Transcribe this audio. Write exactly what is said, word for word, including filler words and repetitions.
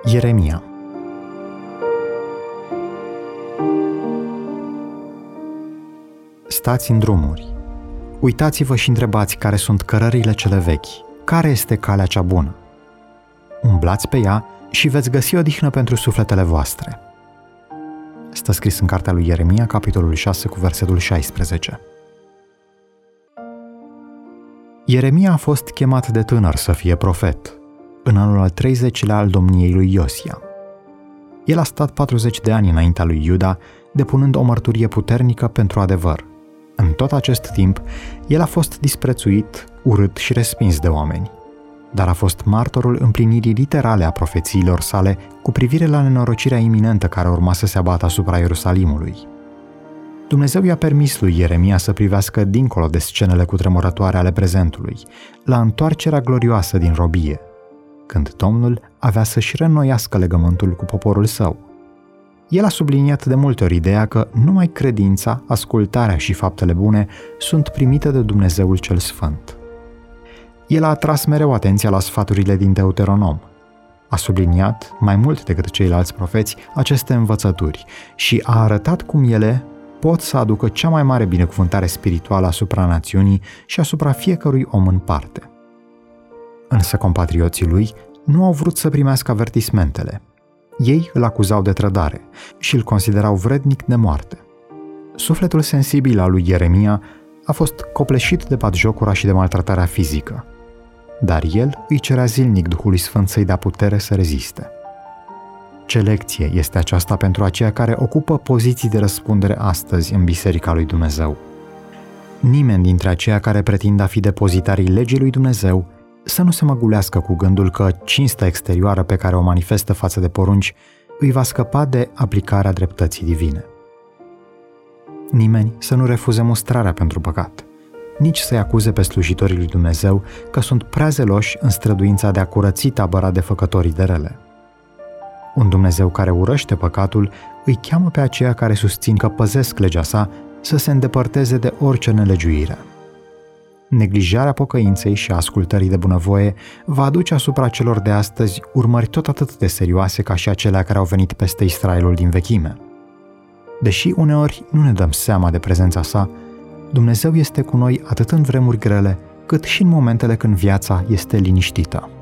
Ieremia. Stați în drumuri. Uitați-vă și întrebați care sunt cărările cele vechi, care este calea cea bună. Umblați pe ea și veți găsi odihnă pentru sufletele voastre. Stă scris în cartea lui Ieremia, capitolul șase, cu versetul șaisprezece. Ieremia a fost chemat de tânăr să fie profet, în anul al treizecilea al domniei lui Iosia. El a stat patruzeci de ani înaintea lui Iuda, depunând o mărturie puternică pentru adevăr. În tot acest timp, el a fost disprețuit, urât și respins de oameni, dar a fost martorul împlinirii literale a profețiilor sale cu privire la nenorocirea iminentă care urma să se abată asupra Ierusalimului. Dumnezeu i-a permis lui Ieremia să privească dincolo de scenele cutremurătoare ale prezentului, la întoarcerea glorioasă din robie, când Domnul avea să-și reînnoiască legământul cu poporul său. El a subliniat de multe ori ideea că numai credința, ascultarea și faptele bune sunt primite de Dumnezeul cel Sfânt. El a atras mereu atenția la sfaturile din Deuteronom. A subliniat, mai mult decât ceilalți profeți, aceste învățături și a arătat cum ele pot să aducă cea mai mare binecuvântare spirituală asupra națiunii și asupra fiecărui om în parte. Însă compatrioții lui nu au vrut să primească avertismentele. Ei îl acuzau de trădare și îl considerau vrednic de moarte. Sufletul sensibil al lui Ieremia a fost copleșit de batjocura și de maltratarea fizică, dar el îi cerea zilnic Duhului Sfânt să-i dea putere să reziste. Ce lecție este aceasta pentru aceia care ocupă poziții de răspundere astăzi în Biserica lui Dumnezeu? Nimeni dintre aceia care pretind a fi depozitarii legii lui Dumnezeu să nu se măgulească cu gândul că cinstea exterioară pe care o manifestă față de porunci îi va scăpa de aplicarea dreptății divine. Nimeni să nu refuze mustrarea pentru păcat, nici să-i acuze pe slujitorii lui Dumnezeu că sunt prea zeloși în străduința de a curăți tabăra de făcătorii de rele. Un Dumnezeu care urăște păcatul îi cheamă pe aceia care susțin că păzesc legea sa să se îndepărteze de orice nelegiuire. Neglijarea pocăinței și a ascultării de bunăvoie va aduce asupra celor de astăzi urmări tot atât de serioase ca și acelea care au venit peste Israelul din vechime. Deși uneori nu ne dăm seama de prezența sa, Dumnezeu este cu noi atât în vremuri grele, cât și în momentele când viața este liniștită.